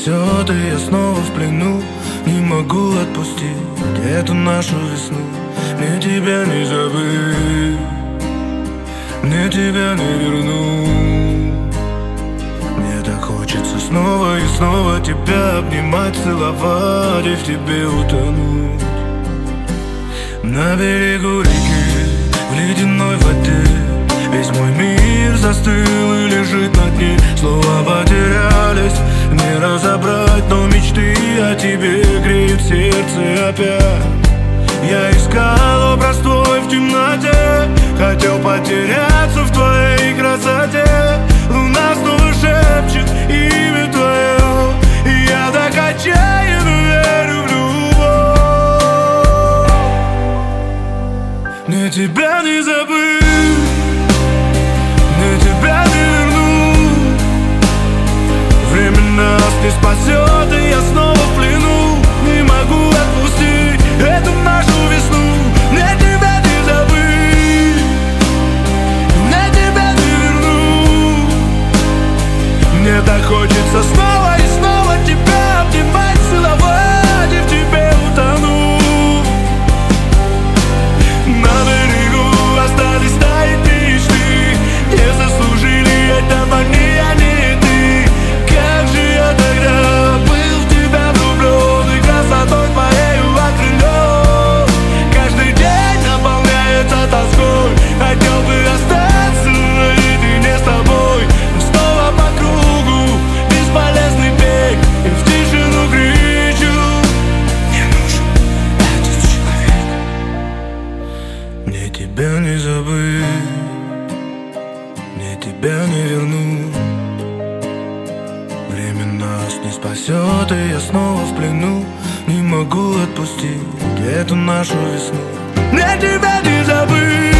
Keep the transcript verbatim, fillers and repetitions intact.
спасет, и я снова в плену. Не могу отпустить эту нашу весну. Мне тебя не забыть, мне тебя не вернуть. Мне так хочется снова и снова тебя обнимать, целовать и в тебе утонуть. На берегу реки, в ледяной воде, весь мой мир застыл и лежит на дне. Слова потерялись, не разобрать, но мечты о тебе греют сердце опять. Я искал образ твой в темноте, хотел потеряться в твоей красоте. Луна снова шепчет имя твое, и я так отчаянно верю в любовь. Мне тебя не забыть, мне тебя не вернуть. Время нас не спасет, и я снова в плену. Не могу отпустить эту нашу весну. Мне тебя не забыть, мне тебя не вернуть. Мне так хочется снова и снова тебя обнимать, целовать и в тебе утонуть. На берегу остались таять мечты, не заслужили этого ни я, ни ты. Как же я тогда был в тебя влюблен, и красотой твоею окрылен. Каждый день наполняется тоской, хотел бы остаться наедине с тобой. Но снова по кругу бесполезный бег, и в тишину кричу: мне нужен этот человек. Мне тебя не забыть, мне тебя не вернуть. Время нас не спасет, и я снова в плену. Не могу отпустить эту нашу весну. Мне тебя не забыть.